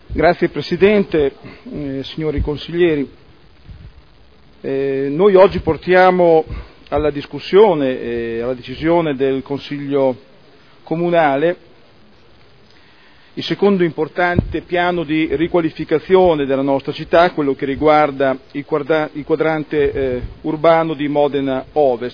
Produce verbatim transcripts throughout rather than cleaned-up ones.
Grazie Presidente, eh, signori consiglieri. Eh, noi oggi portiamo alla discussione e alla decisione del Consiglio Comunale il secondo importante piano di riqualificazione della nostra città, quello che riguarda il, quadra- il quadrante eh, urbano di Modena Ovest.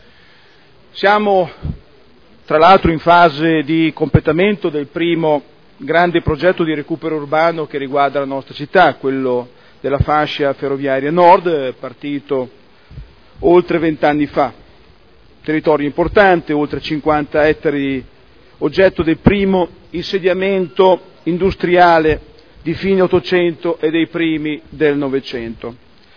Siamo tra l'altro in fase di completamento del primo grande progetto di recupero urbano che riguarda la nostra città, quello della fascia ferroviaria nord, partito oltre vent'anni fa. Territorio importante, oltre cinquanta ettari, oggetto del primo insediamento industriale di fine Ottocento e dei primi del Novecento.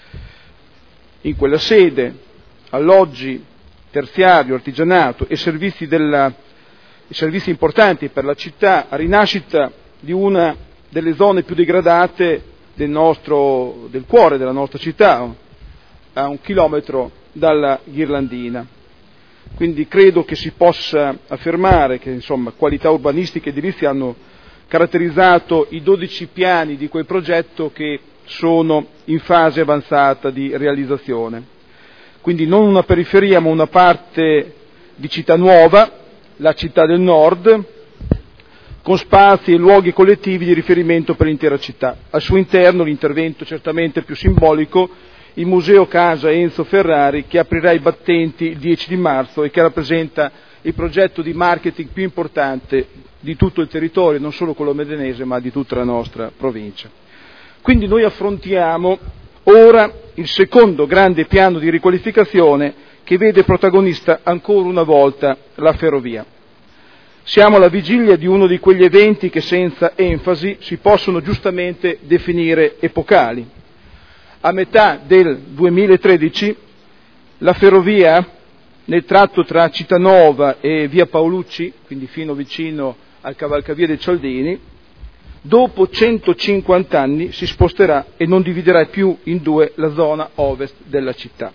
In quella sede, alloggi, terziario, artigianato e servizi della servizi importanti per la città, a rinascita di una delle zone più degradate del, nostro, del cuore della nostra città, a un chilometro dalla Ghirlandina. Quindi credo che si possa affermare che insomma, qualità urbanistica e edilizia hanno caratterizzato i dodici piani di quel progetto che sono in fase avanzata di realizzazione. Quindi non una periferia ma una parte di città nuova, la città del nord, con spazi e luoghi collettivi di riferimento per l'intera città. Al suo interno l'intervento certamente più simbolico, il Museo Casa Enzo Ferrari, che aprirà i battenti il dieci di marzo e che rappresenta il progetto di marketing più importante di tutto il territorio, non solo quello medenese ma di tutta la nostra provincia. Quindi noi affrontiamo ora il secondo grande piano di riqualificazione che vede protagonista ancora una volta la ferrovia. Siamo alla vigilia di uno di quegli eventi che senza enfasi si possono giustamente definire epocali. A metà del duemilatredici la ferrovia nel tratto tra Cittànova e via Paolucci, quindi fino vicino al cavalcavia dei Cialdini, dopo centocinquanta anni si sposterà e non dividerà più in due la zona ovest della città.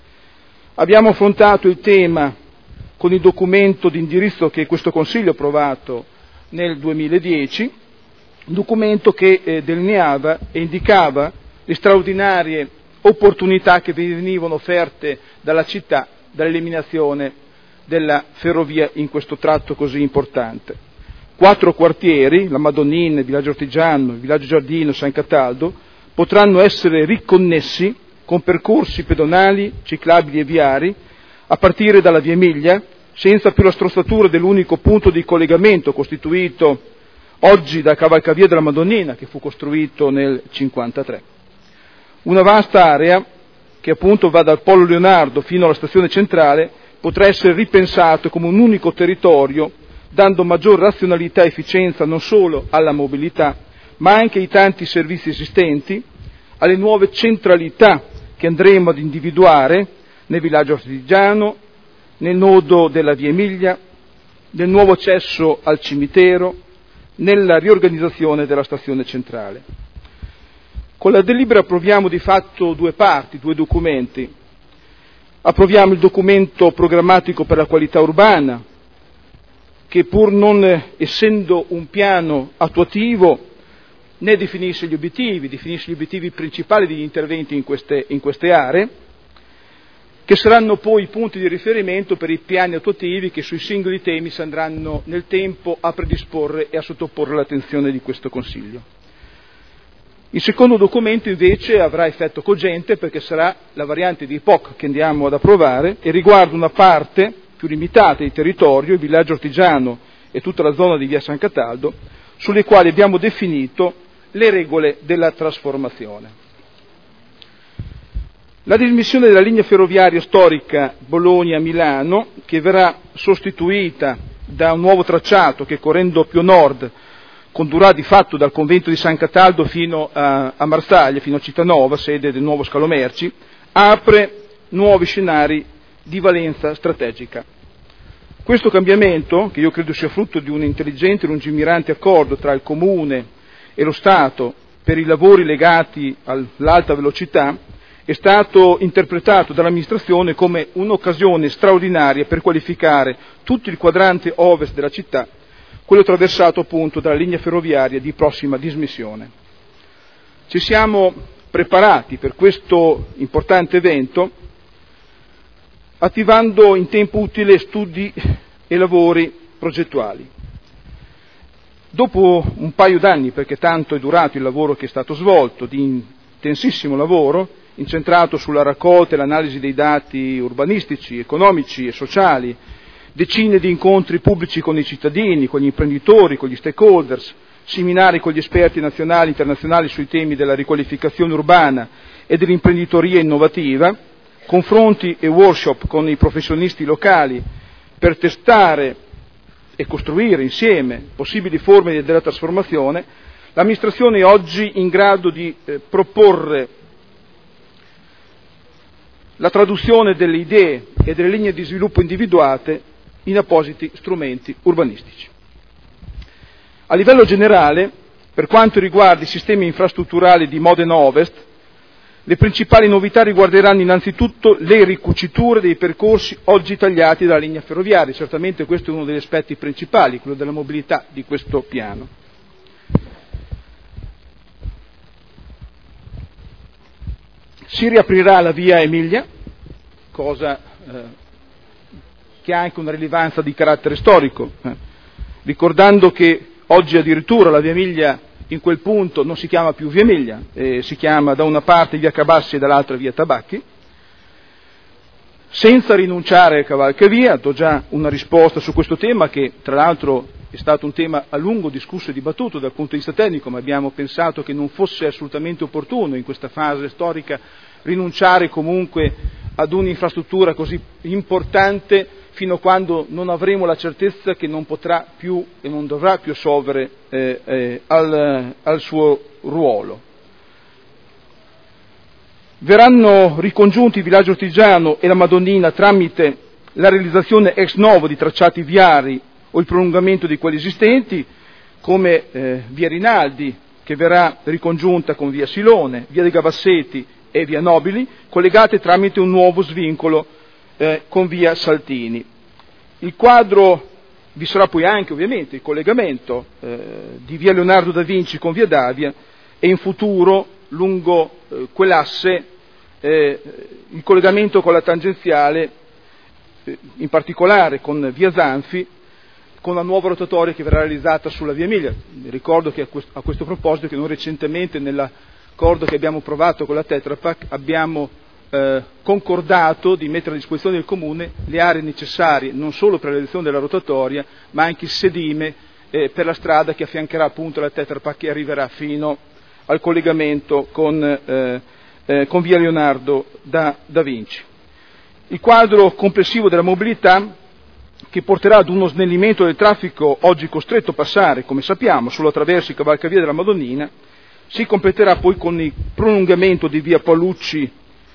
Abbiamo affrontato il tema con il documento di indirizzo che questo Consiglio ha approvato nel duemiladieci, un documento che eh, delineava e indicava le straordinarie opportunità che venivano offerte dalla città dall'eliminazione della ferrovia in questo tratto così importante. Quattro quartieri, la Madonnina, il Villaggio Artigiano, il Villaggio Giardino, San Cataldo, potranno essere riconnessi con percorsi pedonali, ciclabili e viari, a partire dalla via Emilia, senza più la strozzatura dell'unico punto di collegamento costituito oggi da cavalcavia della Madonnina, che fu costruito nel cinquantatré. Una vasta area, che appunto va dal Polo Leonardo fino alla stazione centrale, potrà essere ripensato come un unico territorio, dando maggior razionalità e efficienza non solo alla mobilità, ma anche ai tanti servizi esistenti, alle nuove centralità che andremo ad individuare nel villaggio artigiano, nel nodo della via Emilia, nel nuovo accesso al cimitero, nella riorganizzazione della stazione centrale. Con la delibera approviamo di fatto due parti, due documenti. Approviamo il documento programmatico per la qualità urbana, che pur non essendo un piano attuativo né definisce gli obiettivi, definisce gli obiettivi principali degli interventi in queste, in queste aree, che saranno poi i punti di riferimento per i piani attuativi che sui singoli temi si andranno nel tempo a predisporre e a sottoporre all'attenzione di questo Consiglio. Il secondo documento invece avrà effetto cogente perché sarà la variante di P O C che andiamo ad approvare e riguarda una parte più limitata di territorio, il villaggio artigiano e tutta la zona di via San Cataldo, sulle quali abbiamo definito le regole della trasformazione. La dismissione della linea ferroviaria storica Bologna-Milano, che verrà sostituita da un nuovo tracciato che, correndo più a nord, condurrà di fatto dal convento di San Cataldo fino a, a Marsaglia, fino a Cittànova, sede del nuovo scalo merci, apre nuovi scenari di valenza strategica. Questo cambiamento, che io credo sia frutto di un intelligente e lungimirante accordo tra il Comune e lo Stato per i lavori legati all'alta velocità, è stato interpretato dall'amministrazione come un'occasione straordinaria per qualificare tutto il quadrante ovest della città quello attraversato appunto dalla linea ferroviaria di prossima dismissione. Ci siamo preparati per questo importante evento attivando in tempo utile studi e lavori progettuali. Dopo un paio d'anni, perché tanto è durato il lavoro che è stato svolto, di intensissimo lavoro, incentrato sulla raccolta e l'analisi dei dati urbanistici, economici e sociali, decine di incontri pubblici con i cittadini, con gli imprenditori, con gli stakeholders, seminari con gli esperti nazionali e internazionali sui temi della riqualificazione urbana e dell'imprenditoria innovativa, confronti e workshop con i professionisti locali per testare e costruire insieme possibili forme della trasformazione, l'amministrazione è oggi in grado di eh, proporre la traduzione delle idee e delle linee di sviluppo individuate in appositi strumenti urbanistici. A livello generale, per quanto riguarda i sistemi infrastrutturali di Modena Ovest, le principali novità riguarderanno innanzitutto le ricuciture dei percorsi oggi tagliati dalla linea ferroviaria. Certamente questo è uno degli aspetti principali, quello della mobilità di questo piano. Si riaprirà la via Emilia, cosa eh, che ha anche una rilevanza di carattere storico, eh. ricordando che oggi addirittura la via Emilia in quel punto non si chiama più via Emilia, eh, si chiama da una parte via Cabassi e dall'altra via Tabacchi, senza rinunciare a cavalcavia. Do già una risposta su questo tema, che tra l'altro è stato un tema a lungo discusso e dibattuto dal punto di vista tecnico, ma abbiamo pensato che non fosse assolutamente opportuno in questa fase storica rinunciare comunque ad un'infrastruttura così importante fino a quando non avremo la certezza che non potrà più e non dovrà più assolvere eh, eh, al, al suo ruolo. Verranno ricongiunti il villaggio artigiano e la Madonnina tramite la realizzazione ex novo di tracciati viari o il prolungamento di quelli esistenti, come eh, via Rinaldi, che verrà ricongiunta con via Silone, via dei Gavasseti e via Nobili, collegate tramite un nuovo svincolo eh, con via Saltini. Il quadro, vi sarà poi anche ovviamente il collegamento eh, di via Leonardo da Vinci con via Davia e in futuro lungo eh, quell'asse eh, il collegamento con la tangenziale, eh, in particolare con via Zanfi, con la nuova rotatoria che verrà realizzata sulla via Emilia. Ricordo che a questo, a questo proposito che noi recentemente nell'accordo che abbiamo approvato con la Tetra Pak abbiamo eh, concordato di mettere a disposizione del Comune le aree necessarie non solo per la realizzazione della rotatoria, ma anche il sedime eh, per la strada che affiancherà appunto la Tetra Pak e arriverà fino al collegamento con, eh, eh, con via Leonardo da, da Vinci. Il quadro complessivo della mobilità, che porterà ad uno snellimento del traffico oggi costretto a passare, come sappiamo, solo attraverso il cavalcavia della Madonnina, si completerà poi con il prolungamento di via Paolucci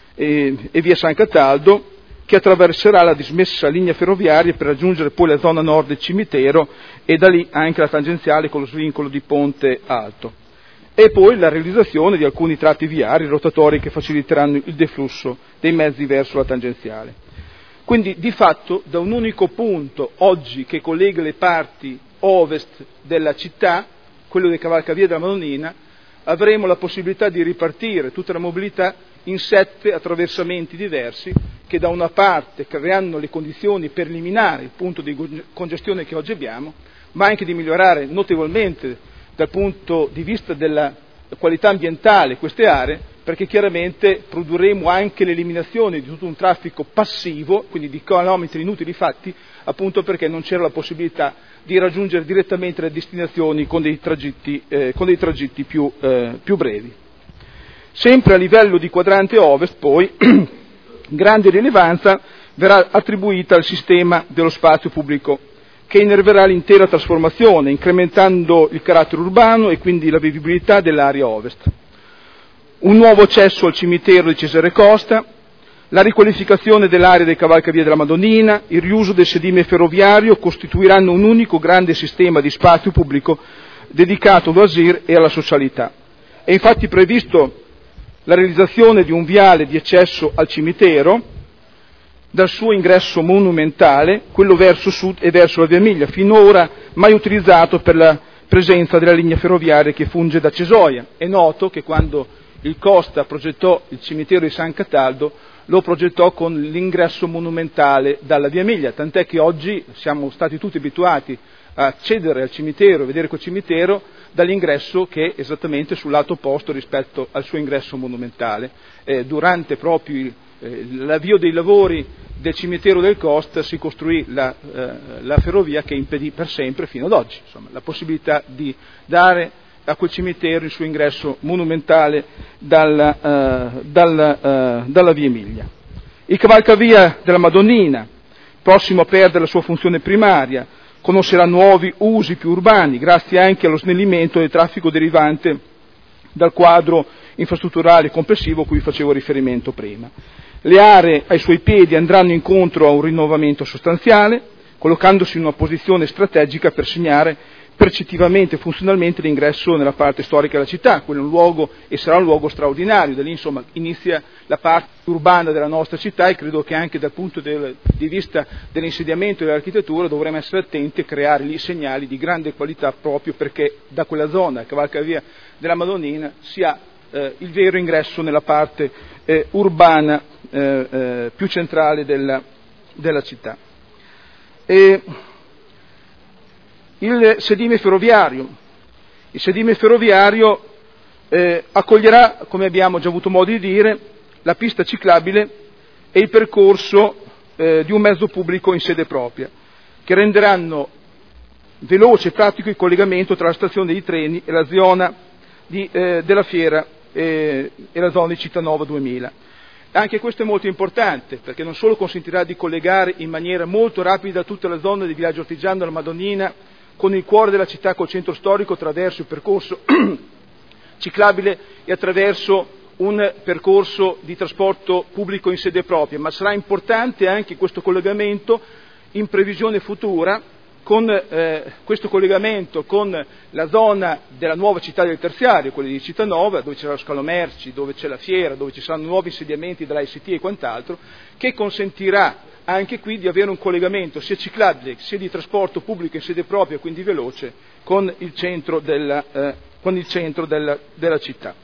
e, e via San Cataldo, che attraverserà la dismessa linea ferroviaria per raggiungere poi la zona nord del cimitero e da lì anche la tangenziale con lo svincolo di Ponte Alto. E poi la realizzazione di alcuni tratti viari rotatori che faciliteranno il deflusso dei mezzi verso la tangenziale. Quindi di fatto da un unico punto oggi che collega le parti ovest della città, quello del cavalcavia della Madonnina, avremo la possibilità di ripartire tutta la mobilità in sette attraversamenti diversi che da una parte creeranno le condizioni per eliminare il punto di congestione che oggi abbiamo, ma anche di migliorare notevolmente dal punto di vista della qualità ambientale queste aree, perché chiaramente produrremo anche l'eliminazione di tutto un traffico passivo, quindi di chilometri inutili fatti, appunto perché non c'era la possibilità di raggiungere direttamente le destinazioni con dei tragitti, eh, con dei tragitti più, eh, più brevi. Sempre a livello di quadrante ovest, poi, grande rilevanza verrà attribuita al sistema dello spazio pubblico, che innerverà l'intera trasformazione, incrementando il carattere urbano e quindi la vivibilità dell'area ovest. Un nuovo accesso al cimitero di Cesare Costa, la riqualificazione dell'area del cavalcavia della Madonnina, il riuso del sedime ferroviario costituiranno un unico grande sistema di spazio pubblico dedicato all'asir e alla socialità. È infatti previsto la realizzazione di un viale di accesso al cimitero dal suo ingresso monumentale, quello verso sud e verso la via Emilia. Finora mai utilizzato per la presenza della linea ferroviaria che funge da Cesoia. È noto che quando il Costa progettò il cimitero di San Cataldo lo progettò con l'ingresso monumentale dalla Via Emilia, tant'è che oggi siamo stati tutti abituati a accedere al cimitero, a vedere quel cimitero dall'ingresso che è esattamente sul lato opposto rispetto al suo ingresso monumentale. Eh, durante proprio il, eh, l'avvio dei lavori del cimitero del Costa si costruì la, eh, la ferrovia che impedì per sempre, fino ad oggi, insomma, la possibilità di dare a quel cimitero il suo ingresso monumentale dalla, uh, dalla, uh, dalla Via Emilia. Il cavalcavia della Madonnina, prossimo a perdere la sua funzione primaria, conoscerà nuovi usi più urbani, grazie anche allo snellimento del traffico derivante dal quadro infrastrutturale complessivo a cui facevo riferimento prima. Le aree ai suoi piedi andranno incontro a un rinnovamento sostanziale, collocandosi in una posizione strategica per segnare percettivamente e funzionalmente l'ingresso nella parte storica della città. Quello è un luogo e sarà un luogo straordinario, da lì insomma inizia la parte urbana della nostra città e credo che anche dal punto del, di vista dell'insediamento e dell'architettura dovremo essere attenti a creare lì segnali di grande qualità proprio perché da quella zona, cavalcavia della Madonnina, si ha eh, il vero ingresso nella parte eh, urbana eh, eh, più centrale della, della città. E il sedime ferroviario. Il sedime ferroviario eh, accoglierà, come abbiamo già avuto modo di dire, la pista ciclabile e il percorso eh, di un mezzo pubblico in sede propria, che renderanno veloce e pratico il collegamento tra la stazione dei treni e la zona di, eh, della fiera eh, e la zona di Cittanova duemila. Anche questo è molto importante, perché non solo consentirà di collegare in maniera molto rapida tutta la zona di Villaggio Artigiano della Madonnina con il cuore della città, col centro storico, attraverso il percorso ciclabile e attraverso un percorso di trasporto pubblico in sede propria, ma sarà importante anche questo collegamento in previsione futura, con eh, questo collegamento con la zona della nuova città del terziario, quella di Cittanova, dove c'è lo scalo merci, dove c'è la fiera, dove ci saranno nuovi insediamenti dell'I C T e quant'altro, che consentirà anche qui di avere un collegamento sia ciclabile sia di trasporto pubblico in sede propria, quindi veloce, con il centro della, eh, con il centro della, della città.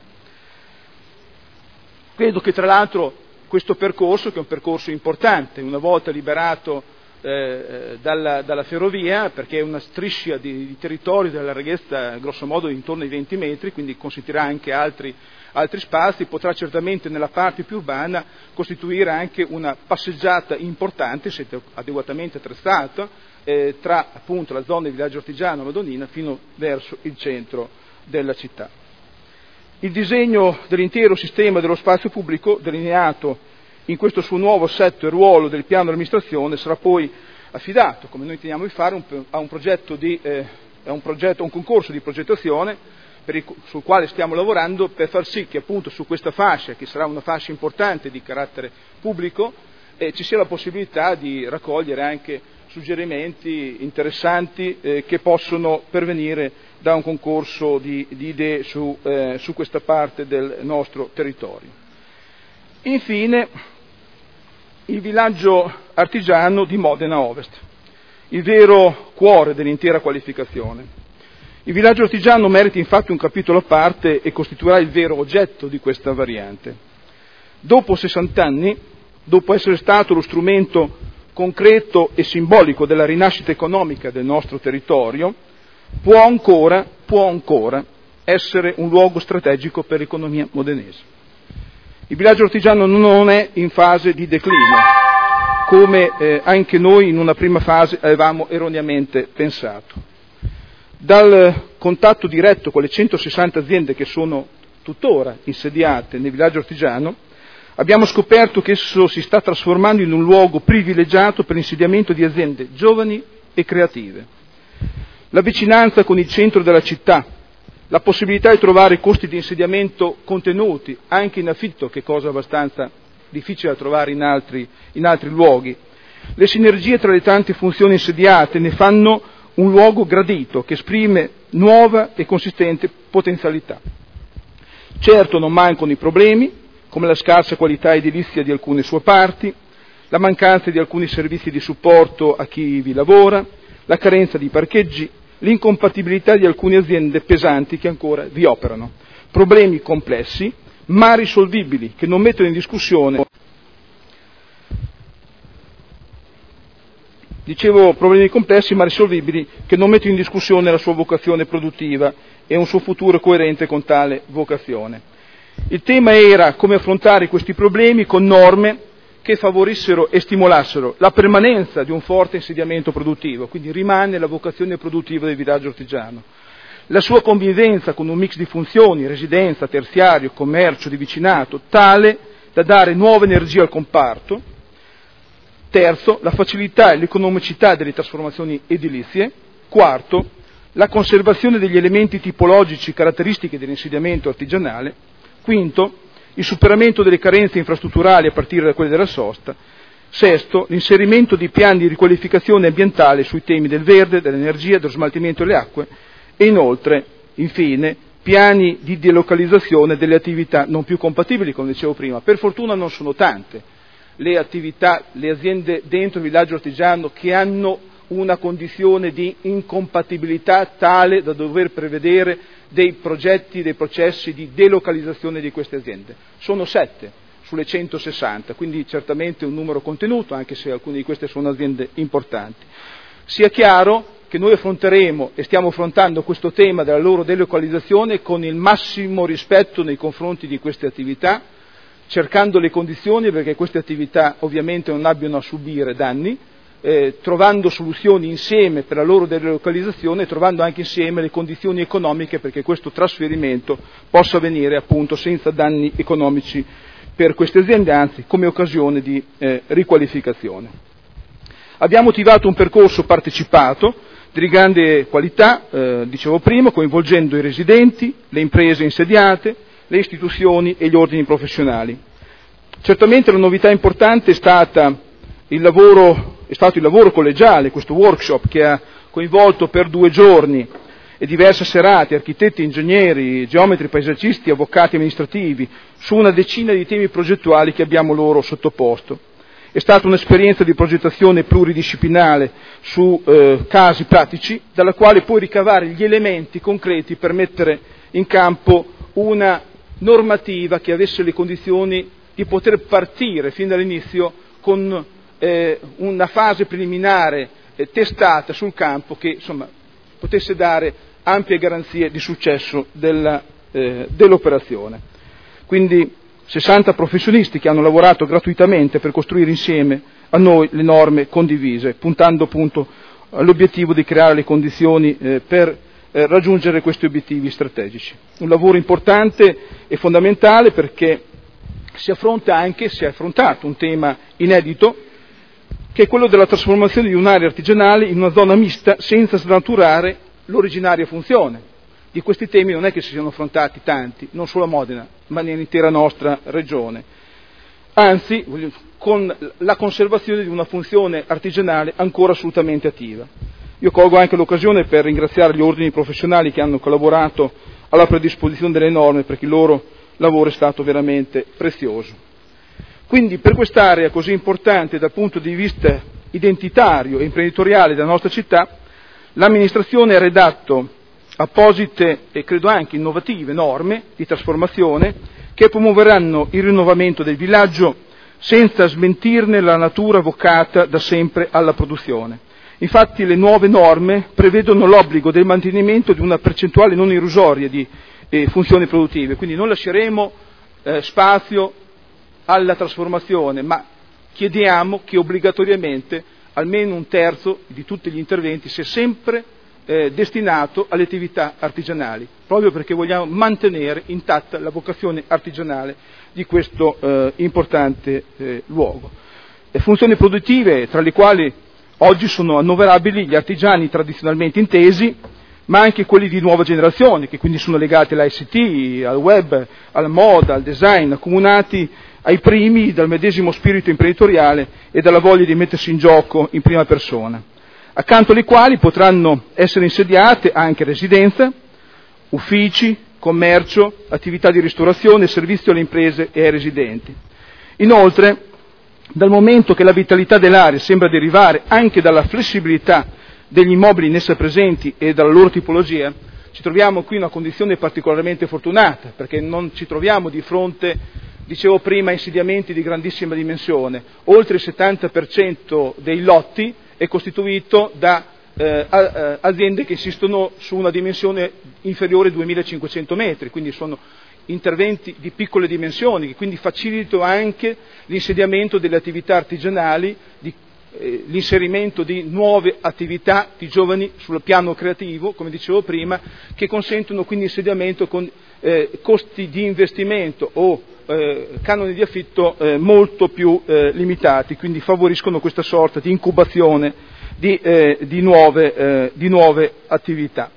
Credo che tra l'altro questo percorso, che è un percorso importante, una volta liberato eh, dalla, dalla ferrovia, perché è una striscia di, di territorio della larghezza grosso modo intorno ai venti metri, quindi consentirà anche altri altri spazi, potrà certamente nella parte più urbana costituire anche una passeggiata importante, se adeguatamente attrezzata, eh, tra appunto la zona di Villaggio Artigiano Madonnina fino verso il centro della città. Il disegno dell'intero sistema dello spazio pubblico, delineato in questo suo nuovo assetto e ruolo del piano dell'amministrazione, sarà poi affidato, come noi intendiamo di fare, un, a un progetto di, eh, a un progetto, a un concorso di progettazione per il, sul quale stiamo lavorando per far sì che appunto su questa fascia, che sarà una fascia importante di carattere pubblico, eh, ci sia la possibilità di raccogliere anche suggerimenti interessanti eh, che possono pervenire da un concorso di, di idee su, eh, su questa parte del nostro territorio. Infine, il villaggio artigiano di Modena Ovest, il vero cuore dell'intera qualificazione. Il villaggio artigiano merita infatti un capitolo a parte e costituirà il vero oggetto di questa variante. Dopo sessant'anni, dopo essere stato lo strumento concreto e simbolico della rinascita economica del nostro territorio, può ancora, può ancora essere un luogo strategico per l'economia modenese. Il villaggio artigiano non è in fase di declino, come eh, anche noi in una prima fase avevamo erroneamente pensato. Dal contatto diretto con le centosessanta aziende che sono tuttora insediate nel villaggio artigiano, abbiamo scoperto che esso si sta trasformando in un luogo privilegiato per l'insediamento di aziende giovani e creative. La vicinanza con il centro della città, la possibilità di trovare costi di insediamento contenuti, anche in affitto, che è cosa abbastanza difficile da trovare in altri, in altri luoghi, le sinergie tra le tante funzioni insediate ne fanno un luogo gradito che esprime nuova e consistente potenzialità. Certo non mancano i problemi, come la scarsa qualità edilizia di alcune sue parti, la mancanza di alcuni servizi di supporto a chi vi lavora, la carenza di parcheggi l'incompatibilità di alcune aziende pesanti che ancora vi operano. Problemi complessi, ma risolvibili, che non mettono in discussione. Dicevo problemi complessi ma risolvibili che non mettono in discussione la sua vocazione produttiva e un suo futuro coerente con tale vocazione. Il tema era come affrontare questi problemi con norme che favorissero e stimolassero la permanenza di un forte insediamento produttivo, quindi rimane la vocazione produttiva del villaggio artigiano, la sua convivenza con un mix di funzioni, residenza, terziario, commercio, di vicinato, tale da dare nuova energia al comparto. Terzo, la facilità e l'economicità delle trasformazioni edilizie. Quarto, la conservazione degli elementi tipologici caratteristiche dell'insediamento artigianale. Quinto, il superamento delle carenze infrastrutturali a partire da quelle della sosta. Sesto, l'inserimento di piani di riqualificazione ambientale sui temi del verde, dell'energia, dello smaltimento delle acque e inoltre, infine, piani di delocalizzazione delle attività non più compatibili, come dicevo prima. Per fortuna non sono tante le attività, le aziende dentro il villaggio artigiano che hanno una condizione di incompatibilità tale da dover prevedere dei progetti, dei processi di delocalizzazione di queste aziende. Sono sette sulle centosessanta, quindi certamente un numero contenuto, anche se alcune di queste sono aziende importanti. Sia chiaro che noi affronteremo e stiamo affrontando questo tema della loro delocalizzazione con il massimo rispetto nei confronti di queste attività, cercando le condizioni perché queste attività ovviamente non abbiano a subire danni, eh, trovando soluzioni insieme per la loro delocalizzazione e trovando anche insieme le condizioni economiche perché questo trasferimento possa avvenire appunto senza danni economici per queste aziende, anzi come occasione di eh, riqualificazione. Abbiamo attivato un percorso partecipato di grande qualità, eh, dicevo prima, coinvolgendo i residenti, le imprese insediate, le istituzioni e gli ordini professionali. Certamente la novità importante è, stata il lavoro, è stato il lavoro collegiale, questo workshop che ha coinvolto per due giorni e diverse serate architetti, ingegneri, geometri, paesaggisti, avvocati amministrativi su una decina di temi progettuali che abbiamo loro sottoposto. È stata un'esperienza di progettazione pluridisciplinare su eh, casi pratici, dalla quale puoi ricavare gli elementi concreti per mettere in campo una normativa che avesse le condizioni di poter partire fin dall'inizio con eh, una fase preliminare eh, testata sul campo che insomma potesse dare ampie garanzie di successo della, eh, dell'operazione. Quindi sessanta professionisti che hanno lavorato gratuitamente per costruire insieme a noi le norme condivise, puntando appunto all'obiettivo di creare le condizioni eh, per eh, raggiungere questi obiettivi strategici. Un lavoro importante e fondamentale perché si affronta anche, si è affrontato un tema inedito, che è quello della trasformazione di un'area artigianale in una zona mista senza snaturare l'originaria funzione. Di questi temi non è che si siano affrontati tanti, non solo a Modena, ma nell'intera nostra regione. Anzi, con la conservazione di una funzione artigianale ancora assolutamente attiva. Io colgo anche l'occasione per ringraziare gli ordini professionali che hanno collaborato alla predisposizione delle norme, perché il loro lavoro è stato veramente prezioso. Quindi per quest'area così importante dal punto di vista identitario e imprenditoriale della nostra città, l'amministrazione ha redatto apposite e credo anche innovative norme di trasformazione che promuoveranno il rinnovamento del villaggio senza smentirne la natura vocata da sempre alla produzione. Infatti le nuove norme prevedono l'obbligo del mantenimento di una percentuale non irrisoria di eh, funzioni produttive, quindi non lasceremo eh, spazio alla trasformazione, ma chiediamo che obbligatoriamente almeno un terzo di tutti gli interventi sia sempre eh, destinato alle attività artigianali, proprio perché vogliamo mantenere intatta la vocazione artigianale di questo eh, importante eh, luogo. Le funzioni produttive, tra le quali oggi sono annoverabili gli artigiani tradizionalmente intesi, ma anche quelli di nuova generazione, che quindi sono legati all'I C T, al web, alla moda, al design, accomunati ai primi dal medesimo spirito imprenditoriale e dalla voglia di mettersi in gioco in prima persona, accanto alle quali potranno essere insediate anche residenze, uffici, commercio, attività di ristorazione, servizio alle imprese e ai residenti. Inoltre, dal momento che la vitalità dell'area sembra derivare anche dalla flessibilità degli immobili in essa presenti e dalla loro tipologia, ci troviamo qui in una condizione particolarmente fortunata, perché non ci troviamo di fronte, dicevo prima, a insediamenti di grandissima dimensione. Oltre il settanta per cento dei lotti è costituito da eh, aziende che insistono su una dimensione inferiore ai duemilacinquecento metri, quindi sono interventi di piccole dimensioni, che quindi facilitano anche l'insediamento delle attività artigianali, di, eh, l'inserimento di nuove attività di giovani sul piano creativo, come dicevo prima, che consentono quindi insediamento con eh, costi di investimento o eh, canoni di affitto eh, molto più eh, limitati, quindi favoriscono questa sorta di incubazione di, eh, di, nuove, eh, di nuove attività,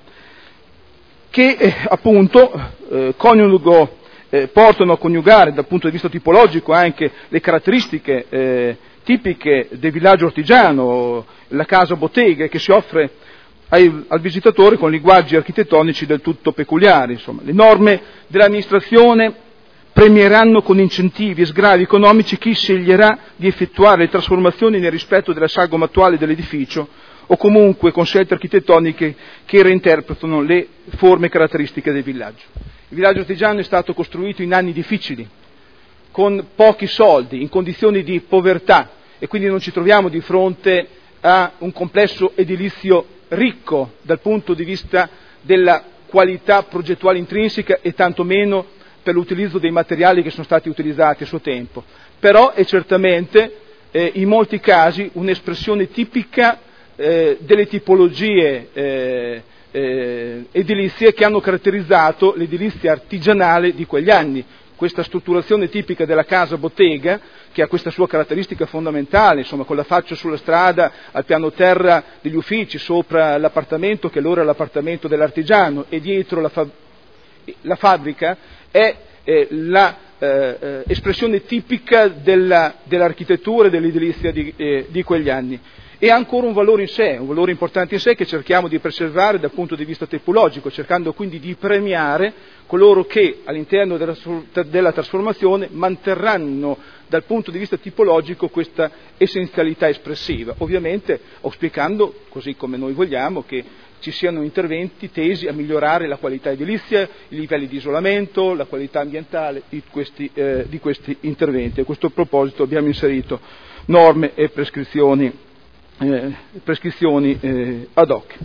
che eh, appunto eh, coniugo, eh, portano a coniugare dal punto di vista tipologico anche le caratteristiche eh, tipiche del villaggio artigiano, la casa bottega, che si offre ai, al visitatore con linguaggi architettonici del tutto peculiari. Insomma, le norme dell'amministrazione premieranno con incentivi e sgravi economici chi sceglierà di effettuare le trasformazioni nel rispetto della sagoma attuale dell'edificio o comunque con scelte architettoniche che reinterpretano le forme caratteristiche del villaggio. Il villaggio artigiano è stato costruito in anni difficili, con pochi soldi, in condizioni di povertà, e quindi non ci troviamo di fronte a un complesso edilizio ricco dal punto di vista della qualità progettuale intrinseca e tantomeno per l'utilizzo dei materiali che sono stati utilizzati a suo tempo. Però è certamente eh, in molti casi un'espressione tipica eh, delle tipologie eh, eh, edilizie che hanno caratterizzato l'edilizia artigianale di quegli anni. Questa strutturazione tipica della casa bottega, che ha questa sua caratteristica fondamentale, insomma, con la faccia sulla strada, al piano terra degli uffici, sopra l'appartamento che allora è l'appartamento dell'artigiano e dietro la, fa- la fabbrica, è eh, la eh, espressione tipica della, dell'architettura e dell'edilizia di, eh, di quegli anni. E ha ancora un valore in sé, un valore importante in sé che cerchiamo di preservare dal punto di vista tipologico, cercando quindi di premiare coloro che all'interno della, della trasformazione manterranno dal punto di vista tipologico questa essenzialità espressiva, ovviamente auspicando, così come noi vogliamo, che ci siano interventi tesi a migliorare la qualità edilizia, i livelli di isolamento, la qualità ambientale di questi, eh, di questi interventi. A questo proposito abbiamo inserito norme e prescrizioni, eh, prescrizioni eh, ad hoc.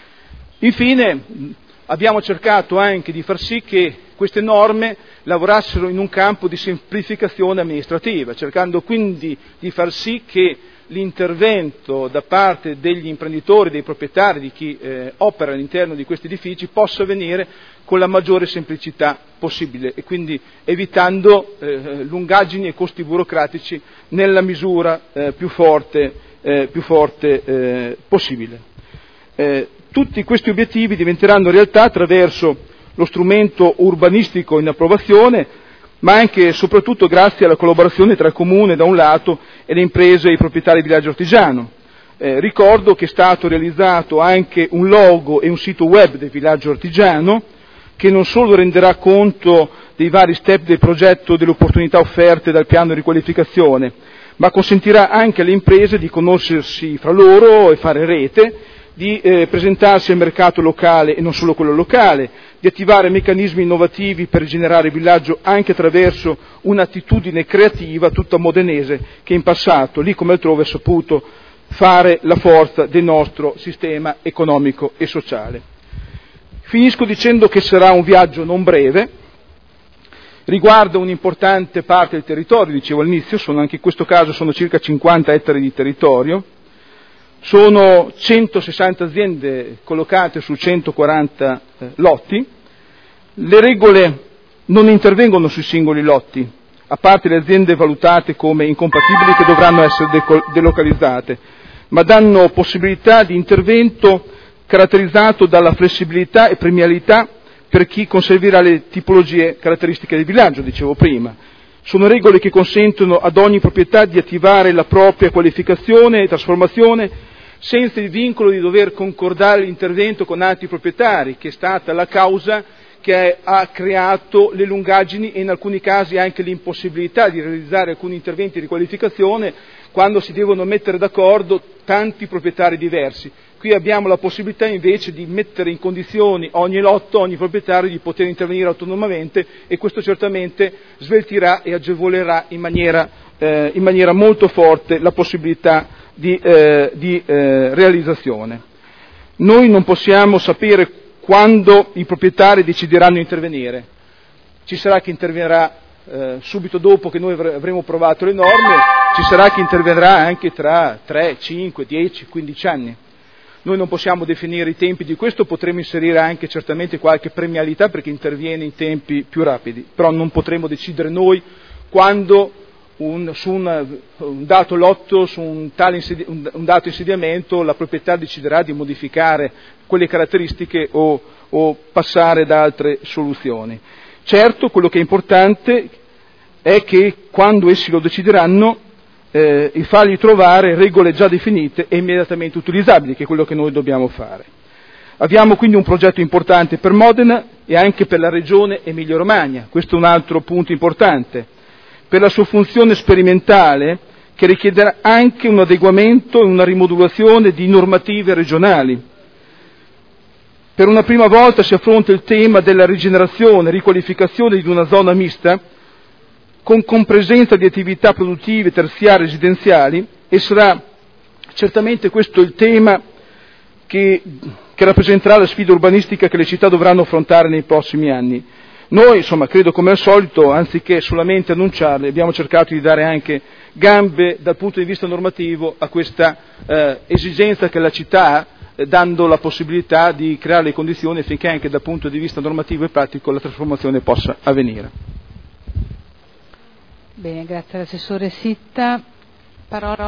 Infine abbiamo cercato anche di far sì che queste norme lavorassero in un campo di semplificazione amministrativa, cercando quindi di far sì che l'intervento da parte degli imprenditori, dei proprietari, di chi eh, opera all'interno di questi edifici possa avvenire con la maggiore semplicità possibile e quindi evitando eh, lungaggini e costi burocratici nella misura eh, più forte, eh, più forte eh, possibile. Eh, tutti questi obiettivi diventeranno realtà attraverso lo strumento urbanistico in approvazione, ma anche e soprattutto grazie alla collaborazione tra il Comune da un lato e le imprese e i proprietari di villaggio artigiano. Eh, ricordo che è stato realizzato anche un logo e un sito web del villaggio artigiano che non solo renderà conto dei vari step del progetto e delle opportunità offerte dal piano di riqualificazione, ma consentirà anche alle imprese di conoscersi fra loro e fare rete, di eh, presentarsi al mercato locale e non solo quello locale, di attivare meccanismi innovativi per generare il villaggio anche attraverso un'attitudine creativa tutta modenese che in passato, lì come altrove, ha saputo fare la forza del nostro sistema economico e sociale. Finisco dicendo che sarà un viaggio non breve, riguarda un'importante parte del territorio, dicevo all'inizio, sono, anche in questo caso sono circa cinquanta ettari di territorio, sono centosessanta aziende collocate su centoquaranta eh, lotti, le regole non intervengono sui singoli lotti, a parte le aziende valutate come incompatibili che dovranno essere deco- delocalizzate, ma danno possibilità di intervento caratterizzato dalla flessibilità e premialità per chi conserverà le tipologie caratteristiche del villaggio, dicevo prima. Sono regole che consentono ad ogni proprietà di attivare la propria qualificazione e trasformazione senza il vincolo di dover concordare l'intervento con altri proprietari, che è stata la causa che ha creato le lungaggini e in alcuni casi anche l'impossibilità di realizzare alcuni interventi di qualificazione quando si devono mettere d'accordo tanti proprietari diversi. Qui abbiamo la possibilità invece di mettere in condizioni ogni lotto, ogni proprietario di poter intervenire autonomamente, e questo certamente sveltirà e agevolerà in maniera, eh, in maniera molto forte la possibilità di, eh, di eh, realizzazione. Noi non possiamo sapere quando i proprietari decideranno di intervenire. Ci sarà chi interverrà eh, subito dopo che noi avremo approvato le norme, ci sarà chi interverrà anche tra tre, cinque, dieci, quindici anni. Noi non possiamo definire i tempi di questo, potremo inserire anche certamente qualche premialità per chi interviene in tempi più rapidi, però non potremo decidere noi quando un, su un, un dato lotto, su un, tale insedi- un, un dato insediamento, la proprietà deciderà di modificare quelle caratteristiche o, o passare da altre soluzioni. Certo, quello che è importante è che quando essi lo decideranno, Eh, e fargli trovare regole già definite e immediatamente utilizzabili, che è quello che noi dobbiamo fare. Abbiamo quindi un progetto importante per Modena e anche per la regione Emilia-Romagna, questo è un altro punto importante, per la sua funzione sperimentale, che richiederà anche un adeguamento e una rimodulazione di normative regionali. Per una prima volta si affronta il tema della rigenerazione, riqualificazione di una zona mista, con compresenza di attività produttive terziarie residenziali, e sarà certamente questo il tema che, che rappresenterà la sfida urbanistica che le città dovranno affrontare nei prossimi anni. Noi, insomma, credo come al solito, anziché solamente annunciarle, abbiamo cercato di dare anche gambe dal punto di vista normativo a questa eh, esigenza che la città ha, eh, dando la possibilità di creare le condizioni affinché anche dal punto di vista normativo e pratico la trasformazione possa avvenire. Bene, grazie all'assessore Sitta. Parola